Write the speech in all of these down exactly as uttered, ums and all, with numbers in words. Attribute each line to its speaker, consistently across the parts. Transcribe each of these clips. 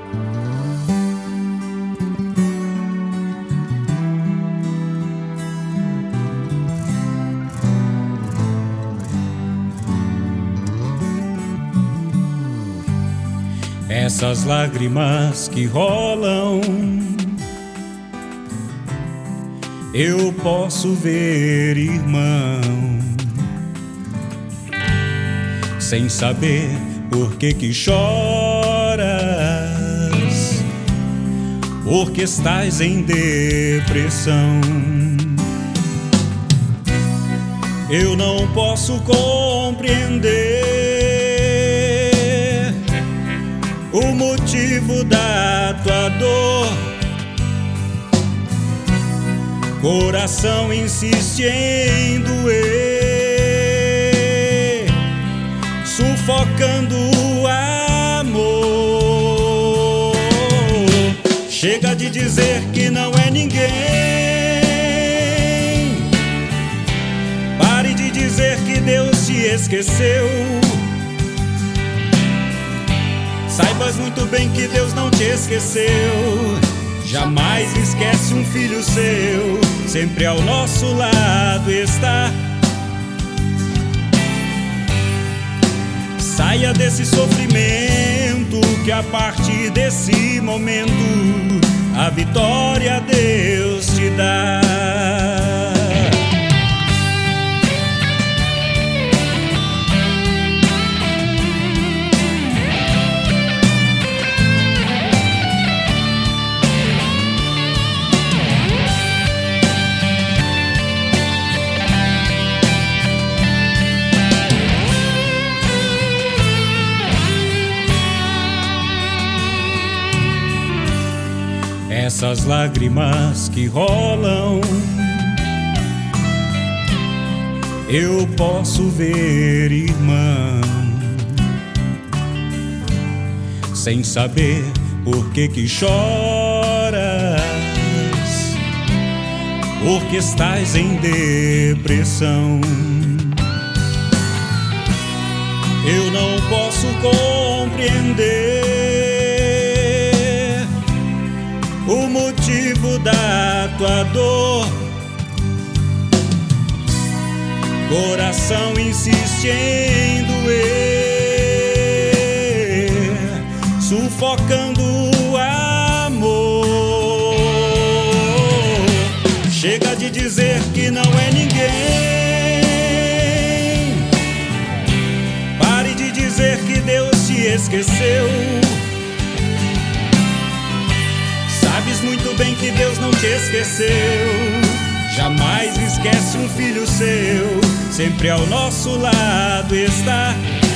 Speaker 1: Essas lágrimas que rolam, eu posso ver, irmão, sem saber por que que choras, porque estás em depressão. Eu não posso compreender o motivo da tua dor. Coração insiste em doer, sufocando o amor. Chega de dizer que não é ninguém. Pare de dizer que Deus te esqueceu. Saibas muito bem que Deus não te esqueceu. Jamais esquece um filho seu, sempre ao nosso lado está. Saia desse sofrimento, que a partir desse momento a vitória Deus te dá. Essas lágrimas que rolam, eu posso ver, irmão, sem saber por que que choras, porque estás em depressão. Eu não posso compreender o motivo da tua dor. Coração insiste em doer, sufocando o amor. Chega de dizer que não é ninguém. Pare de dizer que Deus te esqueceu. Sabes muito bem que Deus não te esqueceu. Jamais esquece um filho seu, sempre ao nosso lado está.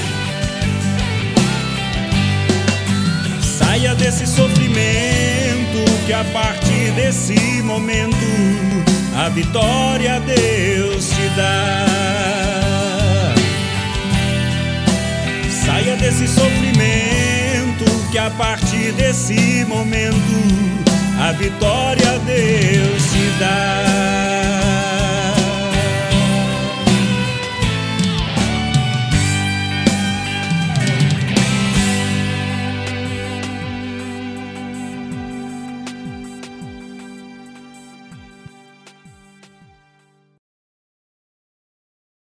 Speaker 1: Saia desse sofrimento, que a partir desse momento a vitória Deus te dá. Saia desse sofrimento, que a partir desse momento a vitória Deus te dá.